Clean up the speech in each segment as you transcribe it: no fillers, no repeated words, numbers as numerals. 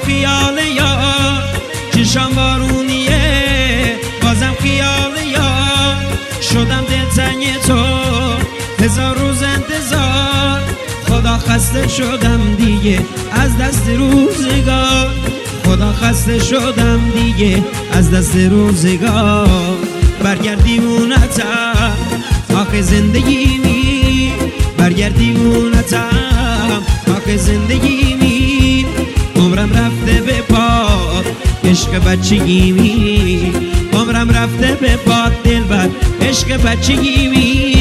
خیال یار چشم بارونیه بازم خیال یار شدم دلتنگ تو هزار روز انتظار خدا خسته شدم دیگه از دست روزگار خدا خسته شدم دیگه از دست روزگار برگرد دیوونتم آخه زندگیمی برگرد دیوونتم آخه زندگیمی عمرم رفته به پات عشق بچگیمی عمرم رفته به پات دلبر عشق بچگیمی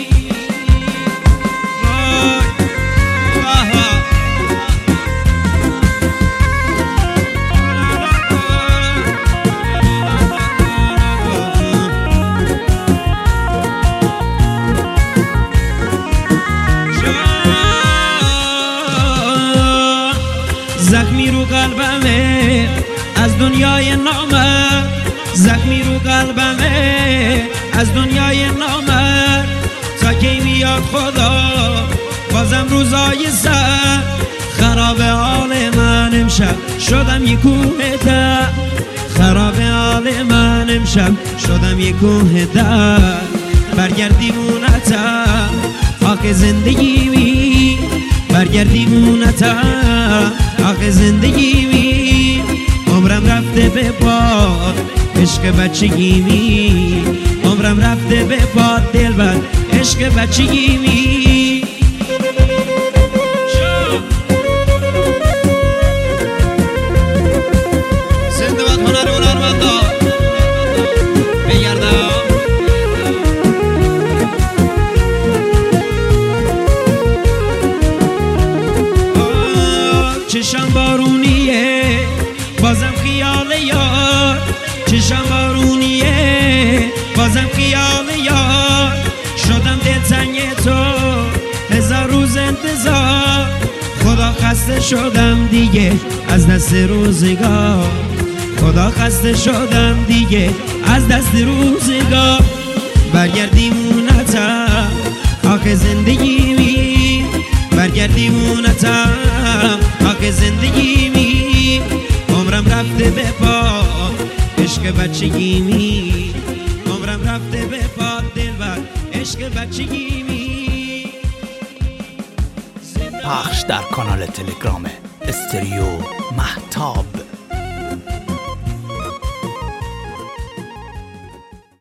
زخمی رو قلبمه از دنیای نامرد زخمی رو قلبمه از دنیای نامرد تا کی میاد خدا بازم روزای سر خراب حال من امشب شدم یک کوه در خراب حال من امشب شدم یک کوه در برگرد دیوونتم خاک زندگیمی برگرد دیوونتم آخه زندگیمی عمرم رفته به پات عشق بچگیمی عمرم رفته به پات دلبر عشق بچگیمی زنده باد هنر و هنرمندا بگردم چشم بارونیه بازم خیال یار چشم بارونیه بازم خیال یار شدم دلتنگ تو هزار روز انتظار خدا خسته شدم دیگه از دست روزگار خدا خسته شدم دیگه از دست روزگار برگرد دیوونتم آخه زندگیمی برگرد دیوونتم آخه زندگیمی عمرم رفته به پا عشق بچگیمی عمرم رفته به پا دلبر عشق بچگیمی پخش در کانال تلگرام استریو مهتاب.